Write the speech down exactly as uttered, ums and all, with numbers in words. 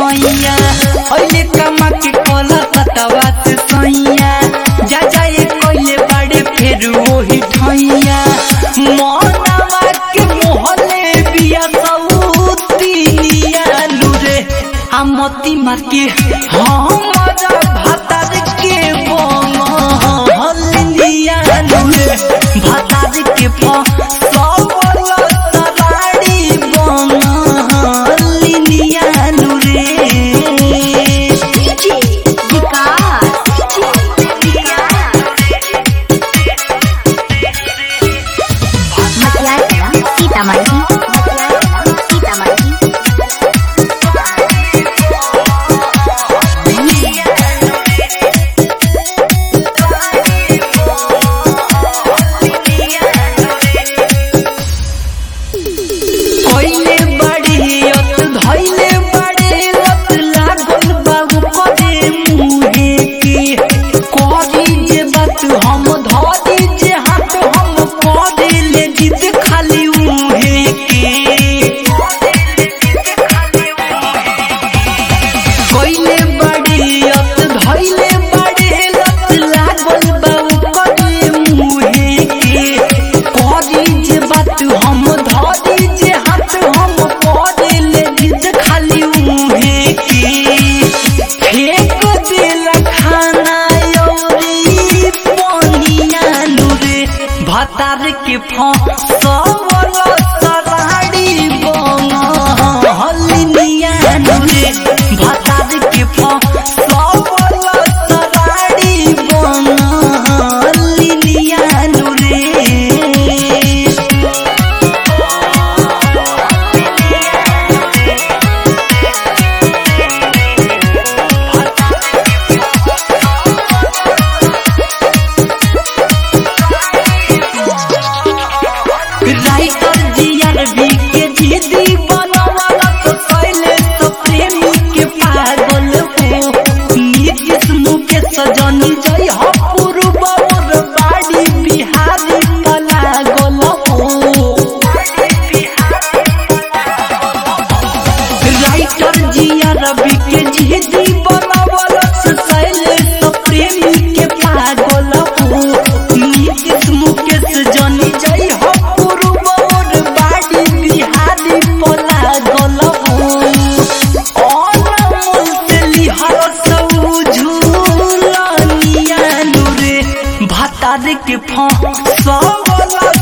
सैया ओइले कमा के कोला कतवा से सैया जा जाए कोइले बड़े फेर ओही ठैया मोहनवा के मोहले बिया सऊतिया लुरे आ मोती मार के हमरा भातार के बंगलिया लुरे भातार के प भातार के फसवला सराड़ी बंगलिया नुरे भातार के फसवला सराड़ी बंगलिया नुरे राइटर जियर भी के दीदी बनवाला तो पहले तो प्रेमी के पागल हो नीतीश मुकेश सजनी जय हो पूर्व और बाड़ी बिहारी पलागल हो राइटर जियर भी के दीदी बनवाला तो पहले तो प्रेमी के पागल हो नीतीश मुकेश सजनी जय हो भातार के फसवला